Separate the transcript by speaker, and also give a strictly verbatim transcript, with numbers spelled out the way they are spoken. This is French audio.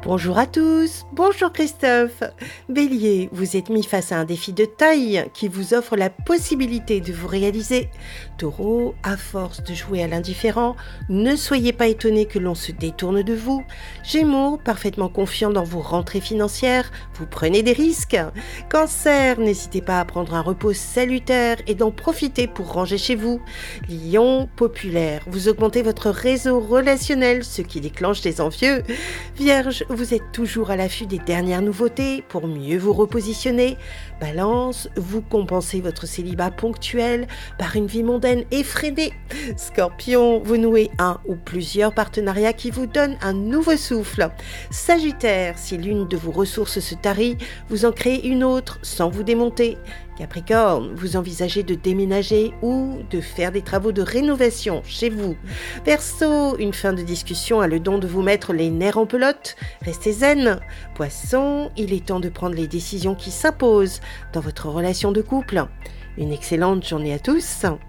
Speaker 1: Bonjour à tous, bonjour Christophe. Bélier, vous êtes mis face à un défi de taille qui vous offre la possibilité de vous réaliser. Taureau, à force de jouer à l'indifférent, ne soyez pas étonné que l'on se détourne de vous. Gémeaux, parfaitement confiant dans vos rentrées financières, vous prenez des risques. Cancer, n'hésitez pas à prendre un repos salutaire et d'en profiter pour ranger chez vous. Lion, populaire, vous augmentez votre réseau relationnel, ce qui déclenche des envieux. Vierge, vous êtes toujours à l'affût des dernières nouveautés pour mieux vous repositionner. Balance, vous compensez votre célibat ponctuel par une vie mondaine effrénée. Scorpion, vous nouez un ou plusieurs partenariats qui vous donnent un nouveau souffle. Sagittaire, si l'une de vos ressources se tarit, vous en créez une autre sans vous démonter. Capricorne, vous envisagez de déménager ou de faire des travaux de rénovation chez vous. Verseau, une fin de discussion a le don de vous mettre les nerfs en pelote. Restez zen. Poisson, il est temps de prendre les décisions qui s'imposent dans votre relation de couple. Une excellente journée à tous.